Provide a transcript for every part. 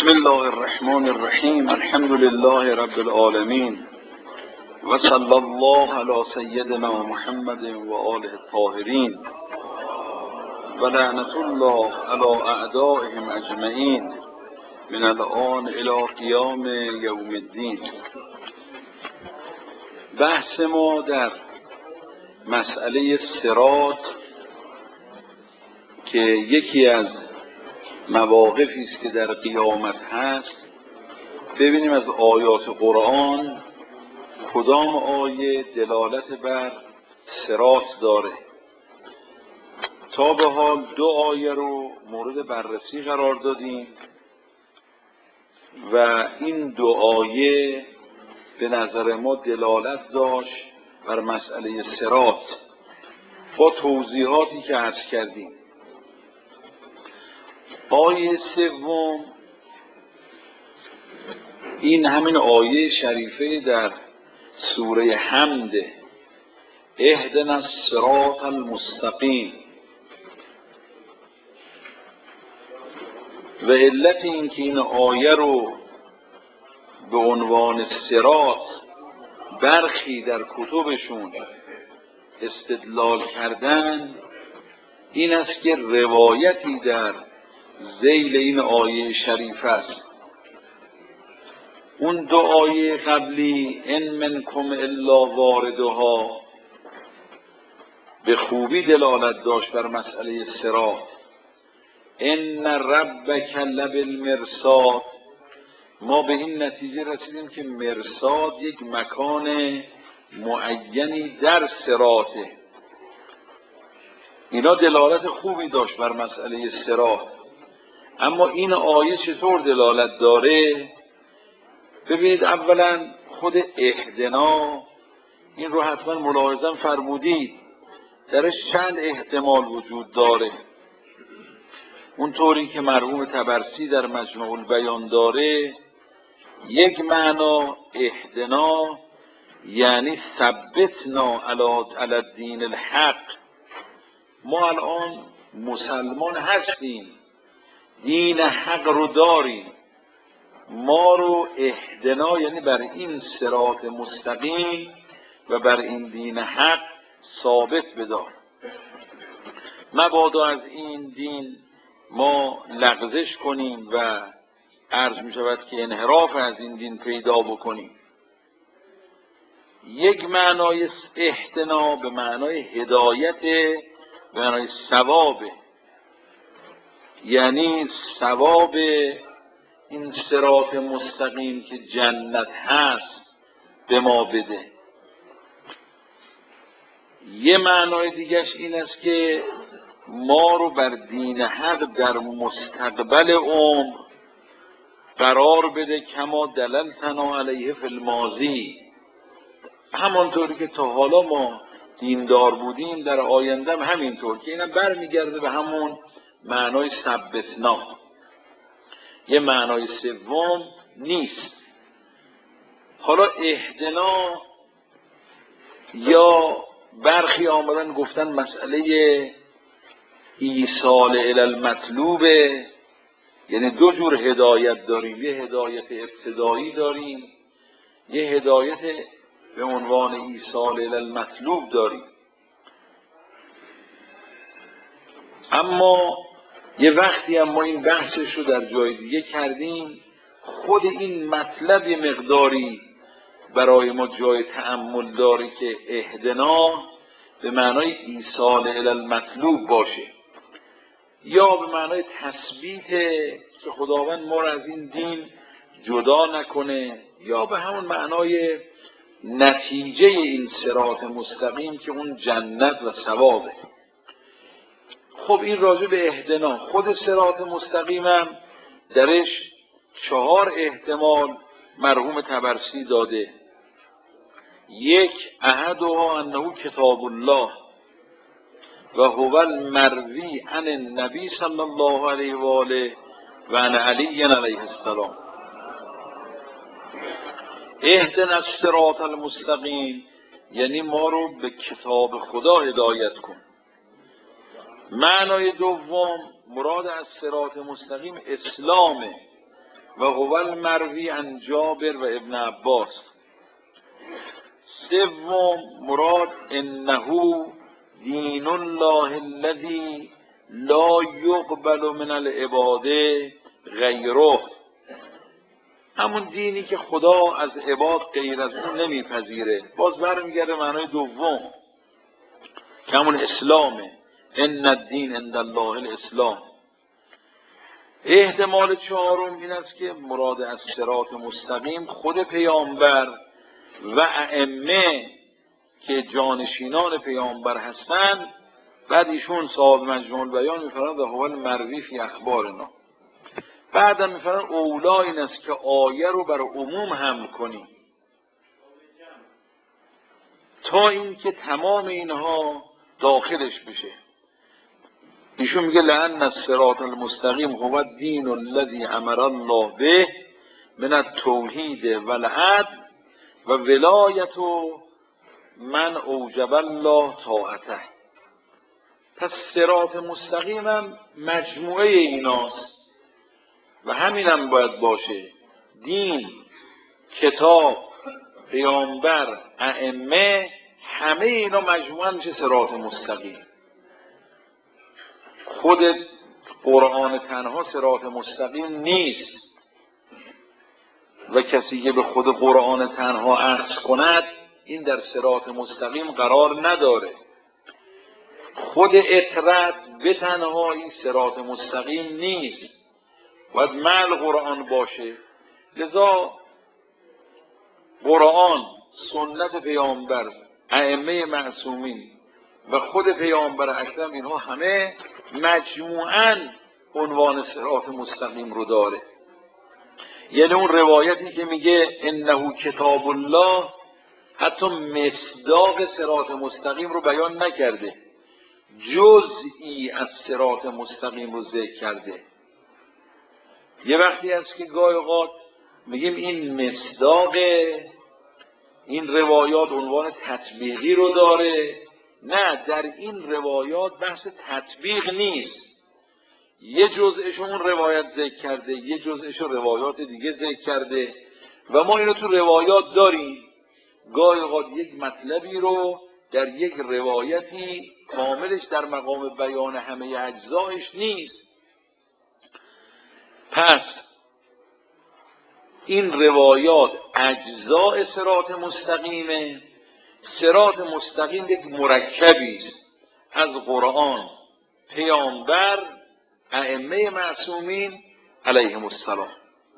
بسم الله الرحمن الرحیم. الحمد لله رب العالمین و صلی الله علی سیدنا محمد و آله الطاهرین و لعنت الله علی اعدائهم اجمعین من الآن الی قیام یوم الدین. بحث ما در مسئله صراط که یکی از مواقفی است که در قیامت هست، ببینیم از آیات قرآن کدام آیه دلالت بر صراط داره. تا به حال دو آیه رو مورد بررسی قرار دادیم و این دو آیه به نظر ما دلالت داشت بر مسئله صراط با توضیحاتی که عرض کردیم. آیه سوم این همین آیه شریفه در سوره حمد، اهدنا الصراط المستقیم. و علت این که این آیه رو به عنوان صراط برخی در کتبشون استدلال کردن این است که روایتی در ذیل این آیه شریف است. اون دو آیه قبلی ان منکم الا واردها به خوبی دلالت داشت بر مسئله صراط. ان ربک لبالمرصاد. ما به این نتیجه رسیدیم که مرصاد یک مکان معینی در صراطه. اینا دلالت خوبی داشت بر مسئله صراط. اما این آیه چطور دلالت داره؟ ببینید، اولا خود اهدنا این رو حتما ملاحظه فرمودید، درش چند احتمال وجود داره. اونطوری که مرحوم طبرسی در مجمع البیان داره، یک معنا اهدنا یعنی ثبتنا علی الدین الحق. ما الان مسلمان هستیم، دین حق رو داریم، ما رو اهدنا یعنی بر این صراط مستقیم و بر این دین حق ثابت بدار. مبادا از این دین ما لغزش کنیم و عرض می شود که انحراف از این دین پیدا بکنیم. یک معنای اهدنا به معنای هدایت، به معنای ثواب، یعنی ثواب این صراط مستقیم که جنت هست به ما بده. یه معنای دیگرش این است که ما رو بر دین حق در مستقبل عمر قرار بده، کما دللتنا علیه فی الماضی. همانطوری که تا حالا ما دیندار بودیم در آینده هم همینطور، که اینم برمیگرده به همون معنای ثبتنا. یه معنای سوم نیست. حالا اهدنا یا برخی آمدن گفتن مسئله ایصال الی المطلوبه، یعنی دو جور هدایت داریم، یه هدایت ابتدایی داریم، یه هدایت به عنوان ایصال الی المطلوب داریم. اما یه وقتی هم ما این بحثش رو در جای دیگه کردیم، خود این مطلب یه مقداری برای ما جای تأمل داره که اهدنا به معنای ایصال الی المطلوب باشه، یا به معنای تثبیت که خداوند ما رو از این دین جدا نکنه، یا به همون معنای نتیجه این صراط مستقیم که اون جنت و ثوابه. خب این راجع به اهدنا. خود صراط مستقیمم درش 4 احتمال مرحوم طبرسی داده. یک، احدها انه کتاب الله و هو المروی عن النبی صلی الله علیه و آله و عن علی علیه السلام. اهدنا الصراط المستقیم یعنی ما رو به کتاب خدا هدایت کن. معنای دوم، مراد از صراط مستقیم اسلامه، و هو المروی عن جابر و ابن عباس. سوم مراد انه دین الله الذی لا یقبل من العباد غیره، همون دینی که خدا از عباد غیر از اون نمیپذیره. باز برمیگرده معنای دوم که همون اسلامه، ان الدین عند الله الاسلام. احتمال چهارم این است که مراد از صراط مستقیم خود پیامبر و ائمه که جانشینان پیامبر هستند. بعد ایشون صاحب مجموع البیان میفرمایند و هو المروی فی اخبارنا. بعدم میفرمایند اولا این است که آیه رو بر عموم حمل کنی تا اینکه تمام اینها داخلش بشه. ایشون میگه لأن الصراط المستقیم هو الدین الذی امر الله به من التوحید والعدل و ولایت من اوجب الله طاعته. پس صراط مستقیم هم مجموعه ایناست و همینم باید باشه. دین، کتاب، پیامبر، ائمه، همه اینا مجموعه میشه صراط مستقیم. خود قرآن تنها صراط مستقیم نیست و کسی که به خود قرآن تنها عکس کند این در صراط مستقیم قرار نداره. خود اطرد به تنهایی صراط مستقیم نیست، باید مع قرآن باشه. لذا قرآن، سنت پیامبر، ائمه معصومین و خود پیامبر اکرم، اینها همه مجموعاً عنوان صراط مستقیم رو داره. یعنی اون روایتی که میگه انه کتاب الله حتی مصداق صراط مستقیم رو بیان نکرده، جزئی از صراط مستقیم رو ذکر کرده. یه وقتی هست که گاهی اوقات میگیم این مصداق این روایات عنوان تطبیقی رو داره. نه، در این روایات بحث تطبیق نیست. یه جزءش اون روایت ذکر کرده، یه جزءش روایات دیگه ذکر کرده و ما اینو تو روایات داریم. گاهی اوقات یک مطلبی رو در یک روایتی کاملش در مقام بیان همه اجزایش نیست. پس این روایات اجزاء صراط مستقیمه. صراط مستقیم یک مرکبی است از قرآن، پیامبر، ائمه معصومین علیهم السلام.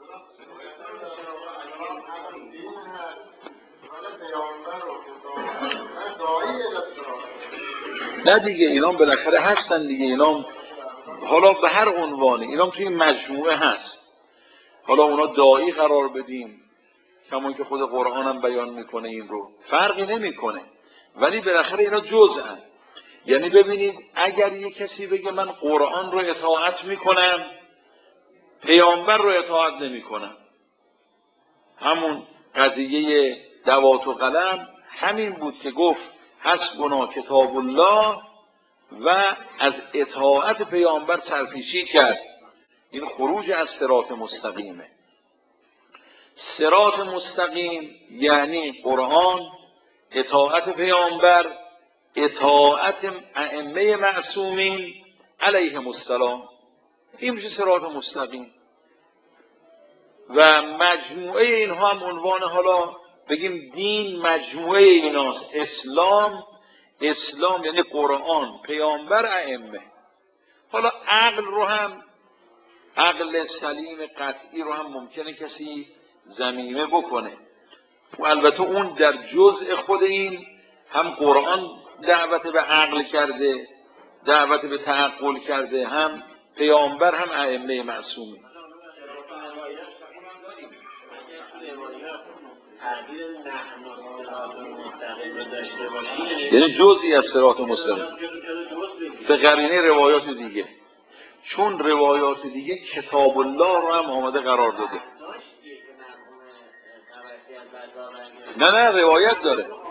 نه دیگه، اینام بالاخره هستن دیگه. اینام حالا به هر عنوانی اینام توی مجموعه هست. حالا اونا داعی قرار بدیم کمون که خود قرآن هم بیان میکنه، این رو فرقی نمیکنه، ولی بالاخره اینا جزءن. یعنی ببینید اگر یک کسی بگه من قرآن رو اطاعت میکنم، پیامبر رو اطاعت نمیکنم، همون قضیه دوات و قلم همین بود که گفت حسبنا کتاب الله و از اطاعت پیامبر سرپیچی کرد. این خروج از صراط مستقیمه. صراط مستقیم یعنی قرآن، اطاعت پیامبر، اطاعت ائمه معصومین علیهم السلام. این میشه صراط مستقیم و مجموعه اینها هم عنوان، حالا بگیم دین مجموعه ایناست. اسلام یعنی قرآن، پیامبر، ائمه. حالا عقل رو هم، عقل سلیم قطعی رو هم ممکنه کسی ضمیمه بکنه و البته اون در جزء خود این هم قرآن دعوت به عقل کرده، دعوت به تعقل کرده، هم پیامبر، هم ائمه معصومین. یعنی جزئی از صراط مستقیم به قرینه روایات دیگه، چون روایات دیگه کتاب الله رو هم آمده قرار داده. نه روایت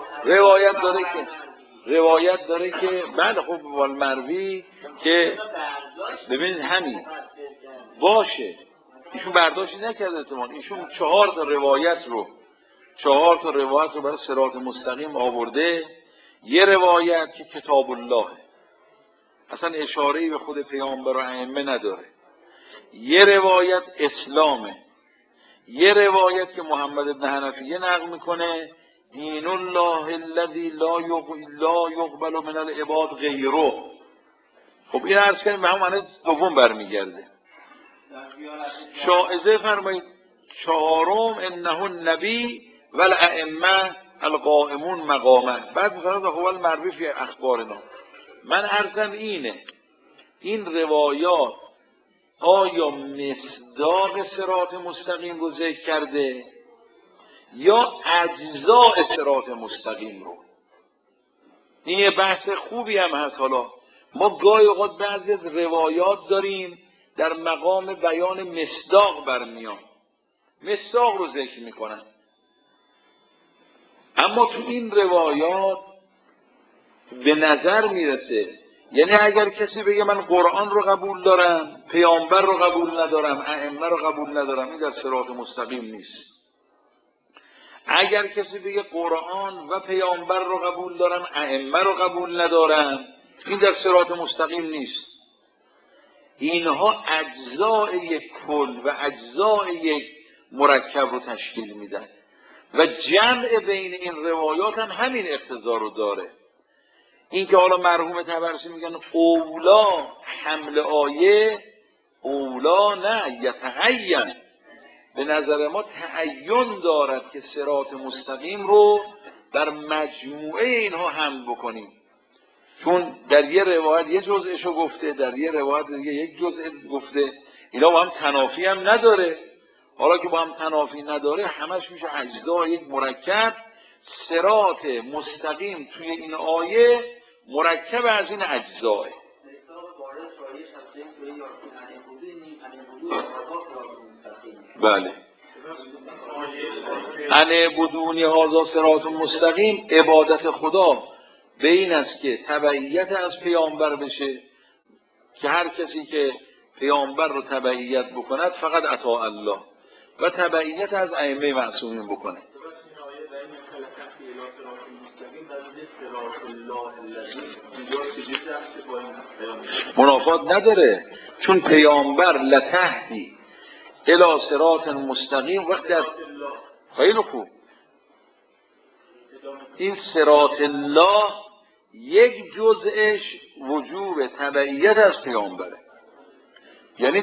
داره که بله خب والمروی که ببینید همین باشه، ایشون برداشتی نکرده احتمال. ایشون 4 تا روایت رو برای صراط مستقیم آورده. یه روایت که کتاب الله اصلا اشاره‌ای به خود پیامبر و ائمه نداره، یه روایت اسلامه، یه روایت که محمد بن حنفیه نقل میکنه دین الله الذی لا یقبل من العباد غیره. خب این عرض کنیم به هم معنی دوم برمیگرده. شاعزه فرمایید 4م انه النبی و الائمه القائمون مقامه. بعد میفرماید خب المروی فی اخبارنا. من عرضم اینه این روایات آیا مصداق صراط مستقیم رو ذکر کرده یا اجزاء صراط مستقیم رو؟ این یه بحث خوبی هم هست. حالا ما گاهی اوقات بعضی از روایات داریم در مقام بیان مصداق برمیان، مصداق رو ذکر میکنن، اما تو این روایات به نظر میرسه یعنی اگر کسی بگه من قرآن رو قبول دارم، پیامبر رو قبول ندارم، ائمه رو قبول ندارم، این در صراط مستقیم نیست. اگر کسی بگه قرآن و پیامبر رو قبول دارم، ائمه رو قبول ندارم، این در صراط مستقیم نیست. اینها اجزای یک کل و اجزای یک مرکب رو تشکیل میدن و جمع بین این روایات هم همین اقتضا رو داره. این که حالا مرحوم طبرسی میگن اولا حمل آیه، اولا نه یتعین، به نظر ما تعین دارد که صراط مستقیم رو در مجموعه اینها حمل بکنیم، چون در یه روایت یه جزءشو گفته، در یه روایت دیگه یک جزء گفته، اینا با هم تنافی هم نداره. حالا که با هم تنافی نداره همش میشه اجزای یک مرکب. صراط مستقیم توی این آیه مرکب از این اجزاه. بله، ان بدونی هذا صراط مستقیم، عبادت خدا به این است که تبعیت از پیامبر بشه، که هر کسی که پیامبر رو تبعیت بکند فقط اطاع الله و تبعیت از ائمه معصومین بکنه. منافات نداره، چون پیامبر لتهدی الی صراط مستقیم وقت در خیلی خوب این صراط الله یک جزءش وجوب تبعیت از پیامبره، یعنی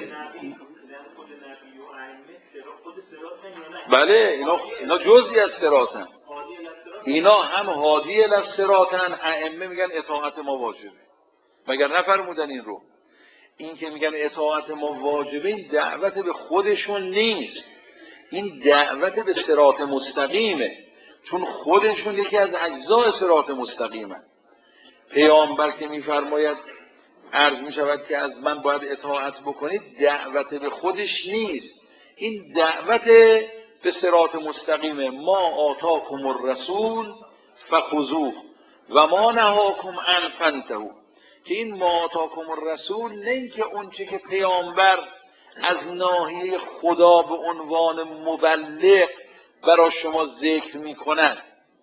بله اینا جزئی از صراطن، اینا هم هادی الی صراطن. ائمه میگن اطاعت ما واجبه، مگر نفرمودن این رو؟ این که میگن اطاعت ما واجبه این دعوت به خودشون نیست، این دعوت به صراط مستقیمه، چون خودشون یکی از اجزای صراط مستقیمه. پیامبر که میفرماید عرض میشود که از من باید اطاعت بکنید، دعوت به خودش نیست، این دعوت به صراط مستقیمه. ما آتاکم الرسول فخذوه و ما نهاکم عنه فانتهوا. که این ما آتاکم الرسول نه اینکه اون چه که پیامبر از ناحیه خدا به عنوان مبلغ برای شما ذکر میکند،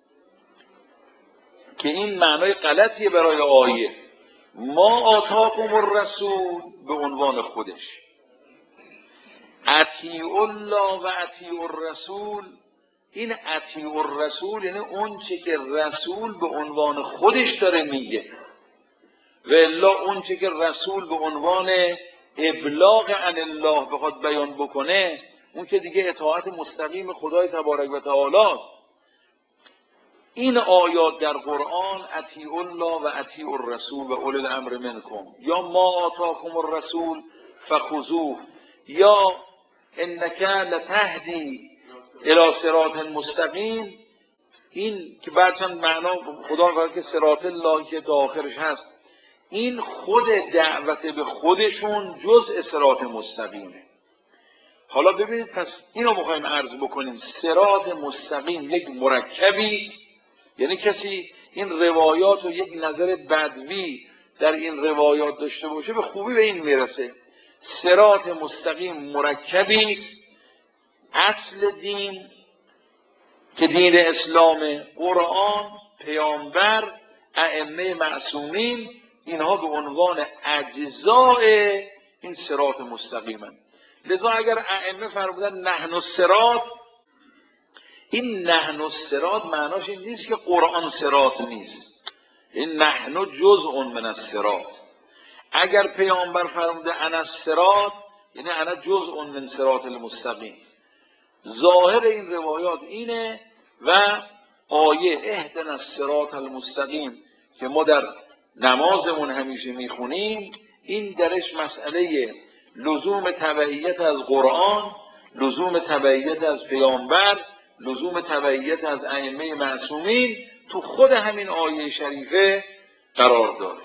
که این معنای غلطیه برای آیه. ما آتاکم الرسول به عنوان خودش، اطیعوا الله و اطیعوا الرسول، این اطیعوا الرسول یعنی اون چه که رسول به عنوان خودش داره میگه، و الا اون چه که رسول به عنوان ابلاغ عن الله بخواد بیان بکنه، اون که دیگه اطاعت مستقیم خدای تبارک و تعالی. این آیات در قرآن اطیعوا الله و اطیعوا الرسول و اولی الامر منکم، یا ما آتاکم الرسول فخذوه، یا انک لتهدی الی صراط مستقیم. این که بعد چند معنا خدا میگه که صراط الله که تا آخرش هست، این خود دعوت به خودشون جزء صراط مستقیمه. حالا ببینید پس اینو میخوایم عرض بکنیم، صراط مستقیم یک مرکبی، یعنی کسی این روایات و یک نظر بدوی در این روایات داشته باشه به خوبی به این میرسه. صراط مستقیم مرکبی است. اصل دین که دین اسلام، قرآن، پیامبر، ائمه معصومین، اینها به عنوان اجزاء این صراط مستقیمند. لذا اگر ائمه فرمودن نحن الصراط، این نحن الصراط معناش این نیست که قرآن صراط نیست، این نحن جزء من الصراط. اگر پیامبر فرموده انا الصراط، یعنی انا جزء من صراط المستقیم. ظاهر این روایات اینه و آیه اهدنا الصراط المستقیم که ما در نمازمون همیشه میخونیم، این درش مسئله لزوم تبعیت از قرآن، لزوم تبعیت از پیامبر، لزوم تبعیت از ائمه معصومین تو خود همین آیه شریفه قرار داره.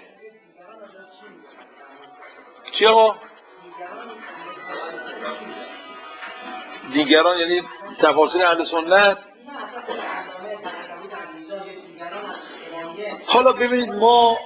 چرا؟ دیگران یعنی تفاسیر اهل سنت. حالا ببینید ما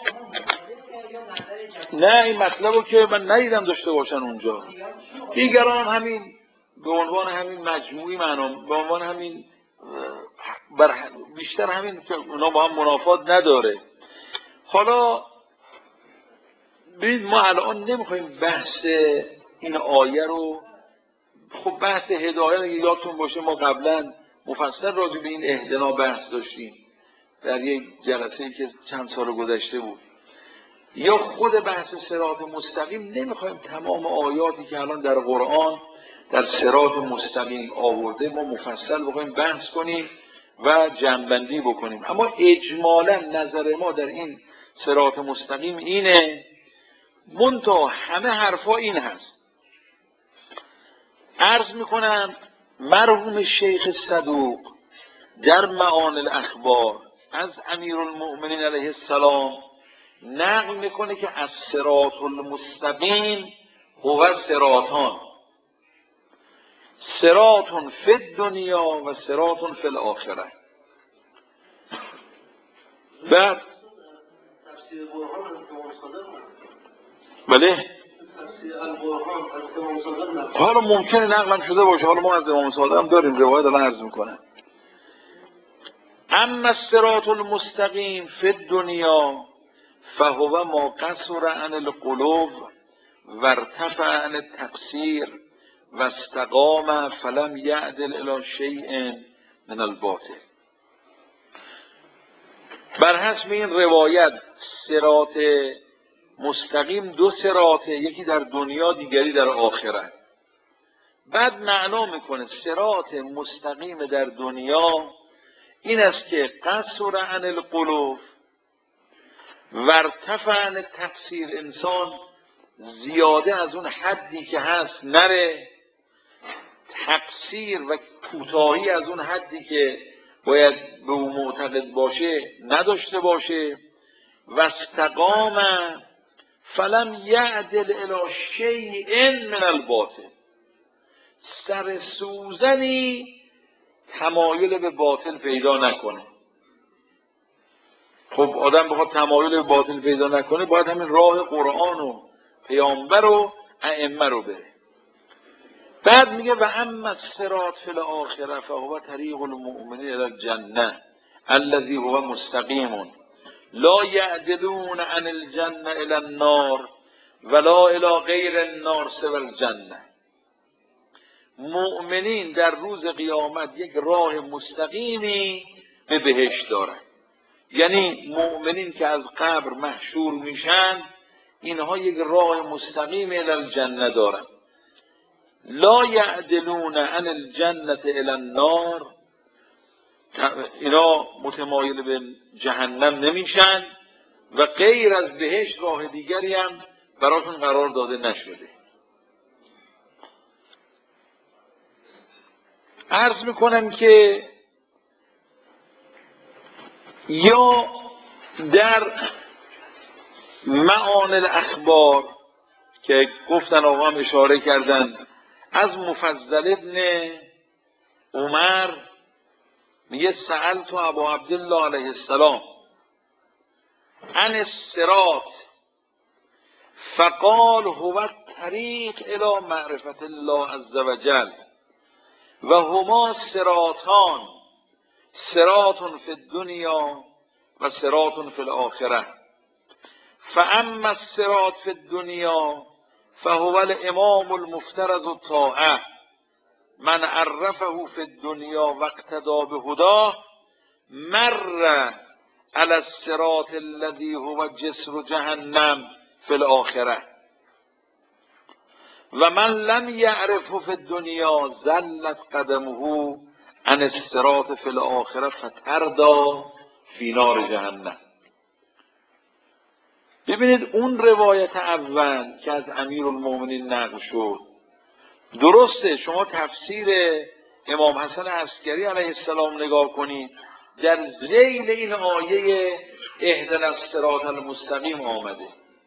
نه این مطلب رو که من ندیدم داشته باشن اونجا. دیگران همین به عنوان همین مجموعی معنا، به عنوان همین بیشتر همین که اونا با هم منافات نداره. حالا ببینید ما الان نمیخوایم بحث این آیه رو، خب بحث هدایت اگه یادتون باشه ما قبلا مفصل راجع به این اهدنا بحث داشتیم در یک جلسه‌ای که چند سال گذشته بود. یا خود بحث صراط مستقیم نمیخوایم تمام آیاتی که الان در قرآن در صراط مستقیم آورده ما مفصل بخوایم بحث کنیم و جمع‌بندی بکنیم، اما اجمالا نظر ما در این صراط مستقیم اینه، منتها همه حرفا این هست. عرض میکنم مرحوم شیخ صدوق در معانی الاخبار از امیرالمؤمنین علیه السلام نقل میکنه که از صراط المستقیم هو صراطان، صراط فی الدنیا و صراط فی الاخره. بعد بله حالا ممکنه نقلم شده باشه، حالا ما از امام صادق هم داریم روایت، الان عرض میکنم. اما الصراط المستقیم فی الدنیا فهو ما قصر عن القلوب و ارتفع عن التقصیر و استقام فلم یعدل الی شیء من الباطل. بر حسب این روایت صراط مستقیم دو صراطه، یکی در دنیا دیگری در آخرت. بعد معنا میکنه صراط مستقیم در دنیا این است که قصر عن القلوب و ارتفع عن التقصیر، انسان زیاده از اون حدی که هست نره، تقصیر و کوتاهی از اون حدی که باید به اون معتقد باشه نداشته باشه. و استقام فلم یعدل الی شیء من الباطل، سر سوزنی تمایل به باطل پیدا نکنه. خب آدم بخواد تمایل به باطل پیدا نکنه باید همین راه قرآن و پیامبر و ائمه رو بره. بعد میگه و اما الصراط فی الاخره فهو طریق المؤمنین الی الجنه الذی هو مستقیم لا یعدلون عن الجنه الی النار ولا الی غیر النار سوی الجنه. مؤمنین در روز قیامت یک راه مستقیمی به بهشت دارند، یعنی مؤمنین که از قبر محشور میشن اینها یک راه مستقیم الی الجنه دارند. لا یعدلون عن الجنه الی النار، اینا متمایل به جهنم نمیشن و غیر از بهشت راه دیگری هم براشون قرار داده نشده. عرض میکنم که یا در معانی الاخبار که گفتن آقا هم اشاره کردن از مفضل ابن عمر میگه سألت ابا عبدالله علیه السلام عن الصراط فقال هو الطریق الی معرفت الله عز وجل و هما صراطان، صراط فی الدنیا و صراط فی الاخره. فاما الصراط فی الدنیا فهو الامام المفترض الطاعه من عرفه فی الدنیا و اقتدى بهداه مر علی الصراط الذی هو جسر جهنم فی الاخره و من لم یعرفه فی الدنیا زلت قدمه عن الصراط فی الاخره فتردى فی نار جهنم. ببینید اون روایت اول که از امیرالمومنین نقل شد درسته. شما تفسیر امام حسن عسکری علیه السلام نگاه کنید، در ذیل این آیه اهدنا الصراط المستقیم آمده،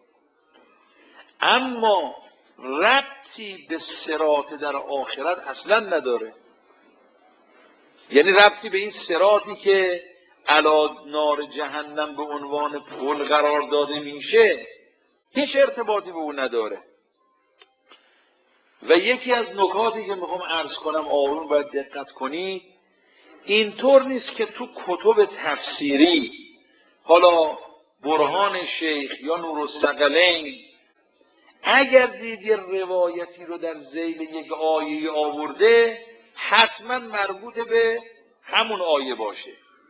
اما ربطی به صراط در آخرت اصلا نداره. یعنی ربطی به این صراطی که علی نار جهنم به عنوان پل قرار داده میشه هیچ ارتباطی به اون نداره. و یکی از نکاتی که میخوام عرض کنم آروم باید دقت کنید، اینطور نیست که تو کتب تفسیری حالا برهان شیخ یا نورالثقلین اگر دید یه روایتی رو در ذیل یک آیه آورده حتما مربوط به همون آیه باشه.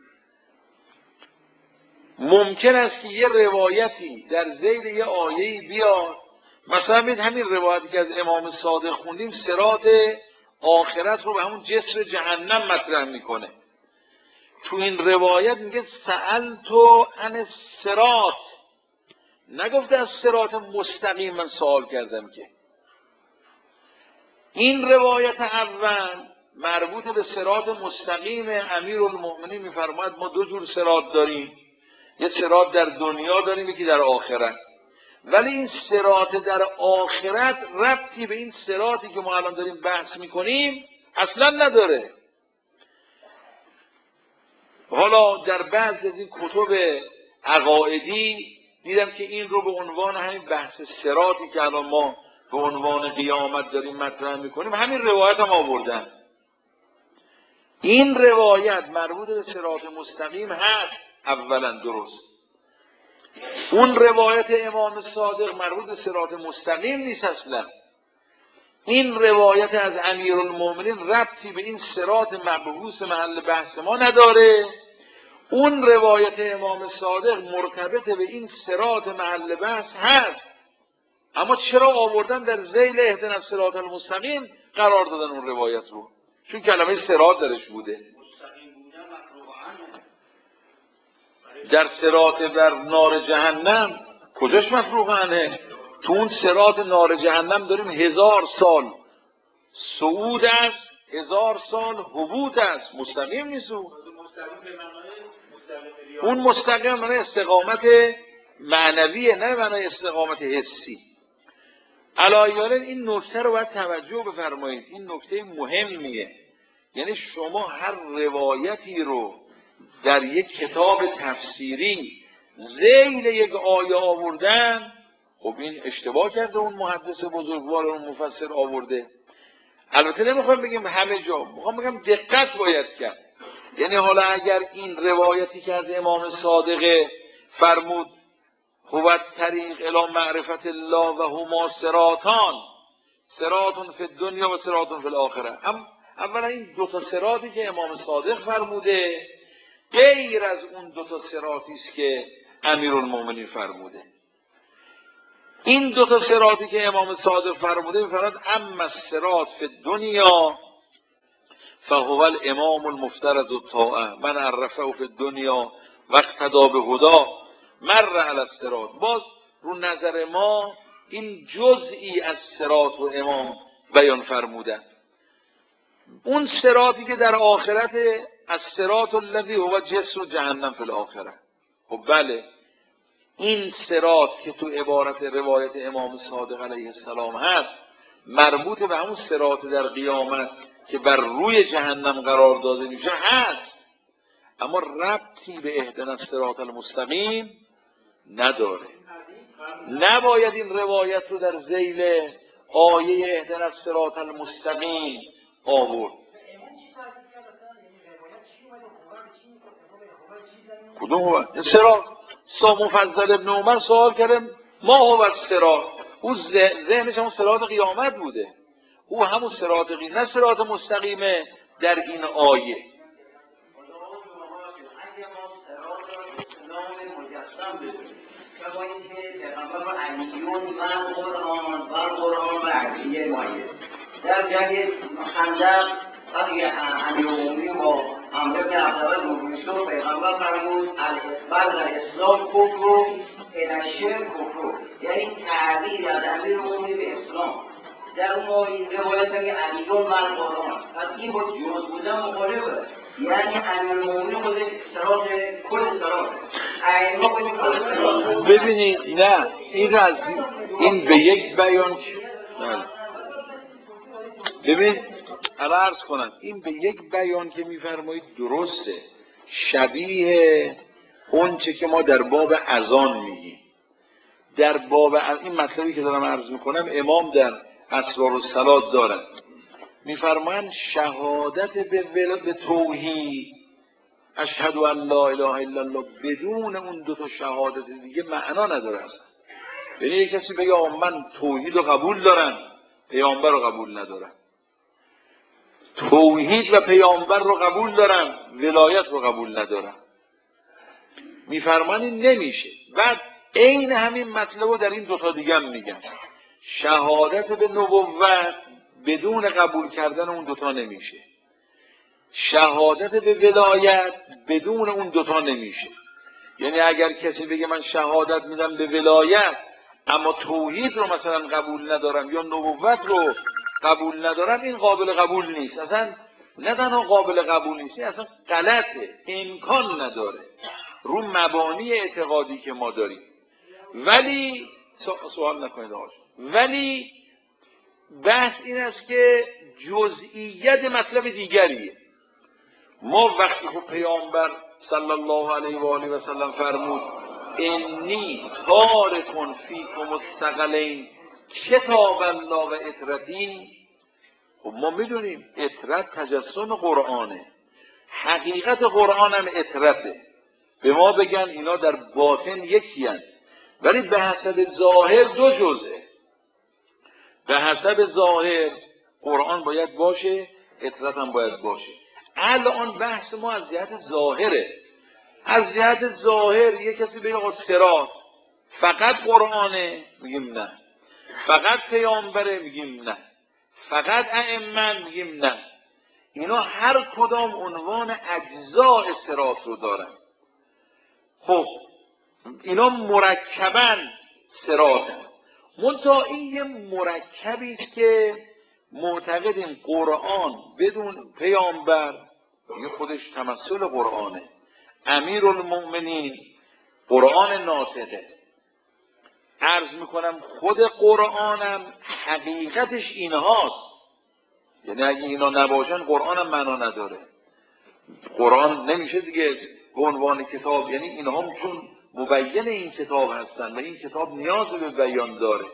ممکن است که یه روایتی در ذیل یه آیه بیاد، مثلا بید همین روایتی که از امام صادق خوندیم صراط آخرت رو به همون جسر جهنم مطرح میکنه. تو این روایت میگه سألتو عن الصراط، نگفته از صراط مستقیم من سوال کردم. که این روایت اول مربوط به صراط مستقیم امیرالمومنین میفرماید ما دو جور صراط داریم، یه صراط در دنیا داریم یکی در آخرت، ولی این صراط در آخرت ربطی به این صراطی که ما الان داریم بحث میکنیم اصلا نداره. حالا در بعض از این کتب عقائدی دیدم که این رو به عنوان همین بحث صراطی که الان ما به عنوان قیامت داریم مطرح میکنیم همین روایت هم آوردن. این روایت مربوط به صراط مستقیم هست اولا، درست. اون روایت امام صادق مربوط به صراط مستقیم نیست اصلا. این روایت از امیرالمومنین ربطی به این صراط مبحوث محل بحث ما نداره. اون روایت امام صادق مرتبط به این صراط محل بحث هست، اما چرا آوردن در ذیل اهدنا الصراط المستقیم قرار دادن اون روایت رو؟ چون کلمه صراط درش بوده. در صراط بر نار جهنم کجاش مفروغ عنه؟ تو اون صراط نار جهنم داریم 1000 سال صعود است، 1000 سال هبوط است، مستقیم نیست. اون مستقیم معنی استقامت معنویه، نه معنی استقامت حسی. علایالن این نکته رو باید توجه بفرمایید، این نکته مهمیه. یعنی شما هر روایتی رو در یک کتاب تفسیری ذیل یک آیه آوردن، خب این اشتباه کرده اون محدث بزرگوار اون مفسر آورده. البته نمیخوام بگیم همه جا، میخوام بگم دقت باید کرد. یعنی حالا اگر این روایتی که از امام صادق فرمود هو الطریق الی معرفت الله و هما صراطان، صراط فی الدنیا و صراط فی الاخره، اولا این دو تا صراطی که امام صادق فرموده غیر از اون دو تا صراطی است که امیرالمومنین فرموده. این دو تا صراطی که امام صادق فرموده میفرماد اما الصراط فی الدنیا فهو الامام المفترض الطاعه من عرفه فی الدنیا و اقتدى بهداه مر علی الصراط. باز رو نظر ما این جزئی از صراط و امام بیان فرمودن. اون صراطی که در آخرت از صراط الذی هو جسر جهنم فی الاخره. خب بله، این صراط که تو عبارت روایت امام صادق علیه السلام هست مربوط به همون صراط در قیامت که بر روی جهنم قرار داده میشه هست، اما ربطی به اهدنا الصراط المستقیم نداره. نباید این روایت رو در ذیل آیه اهدنا الصراط المستقیم آورد. کدوم صراط؟ مفضل ابن عمر سوال کرده ما هو الصراط، او ذهنش همون صراط قیامت بوده، او همون صراط نه صراط مستقیمه در این آیه. در جنگ خندق وقتی امیرالمومنین با عمرو بن عبدالله مبین پیغمبر فرمود الاقبال در اسلام کفر و الشرک کفر، یعنی تغییر از امیرالمومنین به اسلام. در اون روایت میگه علیون من قرآن، پس این با جز بودن مخالفه، یعنی امیرالمومنین خودش صراط کل صراطه، ائمه خودش صراط. ببینید نه این به یک بیان ببین عرض کنم این به یک بیان که میفرمایید درسته، شبیه اون چه که ما در باب اذان میگیم. در باب این مطلبی که دارم عرض میکنم امام در اسرار الصلات دارن، میفرمایند شهادت به توحید اشهد ان لا اله الا الله بدون اون دو تا شهادت دیگه معنا نداره اصلا. یعنی یک کسی بگه من توحید رو قبول دارم پیامبر رو قبول ندارم، توحید و پیامبر رو قبول دارم ولایت رو قبول ندارم، میفرمانی نمیشه. بعد عین همین مطلب رو در این دوتا دیگه هم میگن، شهادت به نبوت بدون قبول کردن اون دوتا نمیشه، شهادت به ولایت بدون اون دوتا نمیشه. یعنی اگر کسی بگه من شهادت میدم به ولایت اما توحید رو مثلا قبول ندارم یا نبوت رو قبول ندارم، این قابل قبول نیست. اصلا نه تنها قابل قبول نیست، اصلا غلطه، امکان نداره رو مبانی اعتقادی که ما داریم. ولی سوال نکنید آقا، ولی بحث این است که جزئیت مطلب دیگریه. ما وقتی که پیامبر صلی الله علیه و آله و سلم فرمود انی تارک فیکم الثقلین کتاب الله و اطرتی، خب ما میدونیم اطرت تجسم قرآنه، حقیقت قرآن هم اطرته. به ما بگن اینا در باطن یکی هست، ولی به حسب ظاهر دو جزءه. به حسب ظاهر قرآن باید باشه، اطرت هم باید باشه. الان بحث ما از جهت ظاهره. از جهت ظاهر یک کسی بگه صراط فقط قرآنه، میگیم نه. فقط پیامبره، میگیم نه. فقط ائمه، میگیم نه. اینا هر کدام عنوان اجزاء صراط رو دارن. خب اینا مرکباً صراطن. منتها این یه مرکبی است که معتقدیم قرآن بدون پیامبر یه خودش تمثل قرآنه، امیرالمؤمنین قرآن ناطقه. عرض میکنم خود قرآنم حقیقتش اینهاست، یعنی اگه اینا نباشن قرآن هم معنا نداره. قرآن نمیشه دیگه به عنوان کتاب، یعنی اینها هم چون مبین این کتاب هستن و این کتاب نیاز به بیان داره.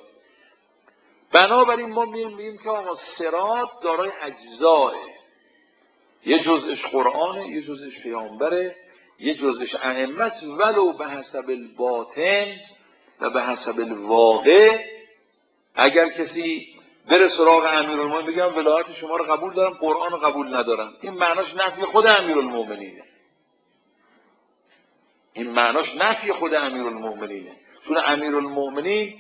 بنابراین ما میگیم که آقا صراط دارای اجزاه، یه جزءش قرآنه، یه جزءش پیامبره، یه جزءش ائمه است، ولو به حسب الباطن و به حسب الواقع. اگر کسی بره سراغ امیرالمومنین بگم ولایت شما رو قبول دارم قرآن رو قبول ندارم، این معناش نفی خود امیرالمومنینه. این معناش نفی خود امیرالمومنینه، چون امیرالمومنین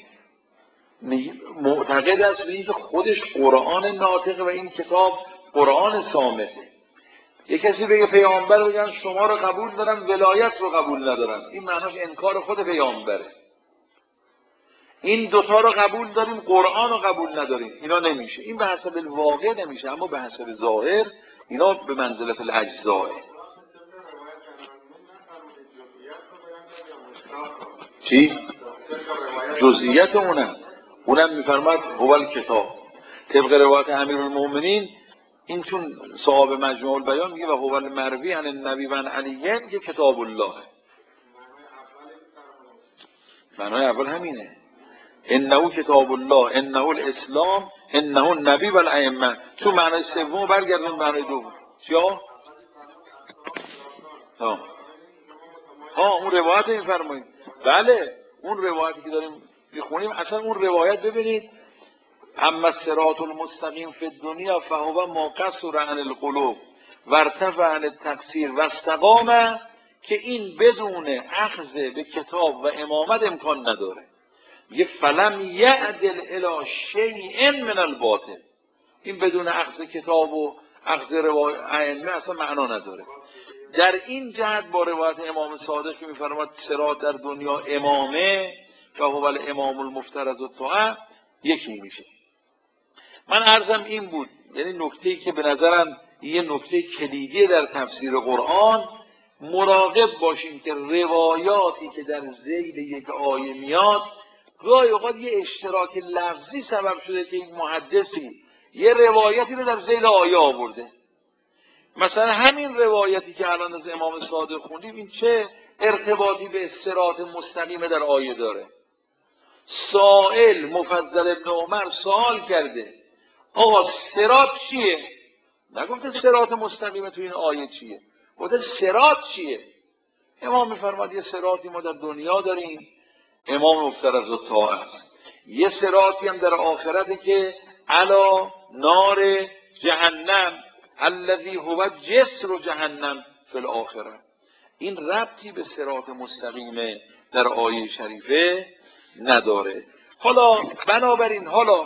معتقد است به اینکه خودش قرآن ناطقه و این کتاب قرآن صامته. یک کسی بگه پیامبر بگن شما رو قبول دارم ولایت رو قبول ندارم، این معناش انکار خود پیامبره. این دوتا رو قبول داریم قرآن رو قبول نداریم، اینا نمیشه. این به حسب الواقع نمیشه، اما به حسب ظاهر اینا به منزلت الاجزاه. چی؟ جزئیات اونم میفرماد هو الکتاب. طبق روایت امیرالمومنین این چون صاحب مجموع البیان میگه و هو المروی عن النبی و عن علی میگه کتاب الله. معنای اول همینه. انه کتاب الله، انه الاسلام، انه النبی و الائمه. تو معنی سوم برگردون معنی دوم. چیا؟ اون روایت رو میفرمایید. بله اون روایتی که داریم میخونیم اصلا اون روایت ببینید، اما الصراط المستقیم فی الدنیا فهو ما قصر عن القلوب و ارتفع عن التقصیر و استقام، که این بدون اخذ به کتاب و امامت امکان نداره. یه فلم یعدل الی شیء من الباطل، این بدون اخذ کتاب و اخذ روایت ائمه اصلا معنا نداره. در این جهت با روایت امام صادق که میفرماد صراط در دنیا امامه و هو الامام المفترض الطاعه یکی میشه. من عرضم این بود، یعنی نکته‌ای که به نظرم یه نکته کلیدی در تفسیر قرآن، مراقب باشیم که روایاتی که در ذیل یک آیه میاد گاهی اوقات یه اشتراک لفظی سبب شده که یک محدثی یه روایتی رو در ذیل آیه آورده. مثلا همین روایتی که الان از امام صادق خوندیم، این چه ارتباطی به صراط مستقیم در آیه داره؟ سائل مفضل ابن عمر سوال کرده آقا صراط چیه؟ نگفته صراط مستقیم تو این آیه چیه، گفته صراط چیه؟ امام میفرماد یه صراطی ما در دنیا داریم، امام مفترض الطاعه است. یه صراطی هم در آخرته که علی نار جهنم الذی هو جسر جهنم فی الاخره. این ربطی به صراط مستقیم در آیه شریفه نداره. حالا بنابراین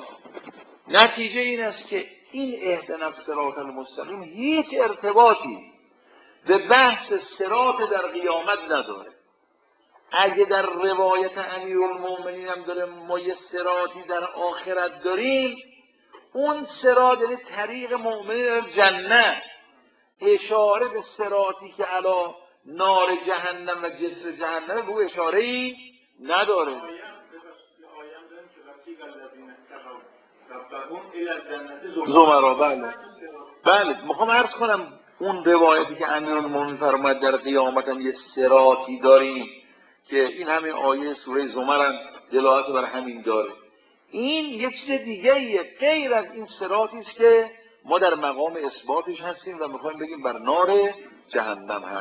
نتیجه این است که این اهدنا الصراط المستقیم هیچ ارتباطی به بحث صراط در قیامت نداره. اگه در روایت امیرالمومنین هم داره ما یه صراطی در آخرت داریم، اون صراط یعنی طریق مؤمنین جنت، اشاره به صراطی که علی نار جهنم و جسر جهنم رو اشاره‌ای نداره. زمرا بله میخوام عرض کنم اون روایتی که امیرالمومنین فرمود در قیامت هم یه صراطی داریم که این همین آیه سوره زمر هم دلالت بر همین داره، این یه چیز دیگه‌ایه غیر از این صراطی است که ما در مقام اثباتش هستیم و میخوایم بگیم بر نار جهنم هست.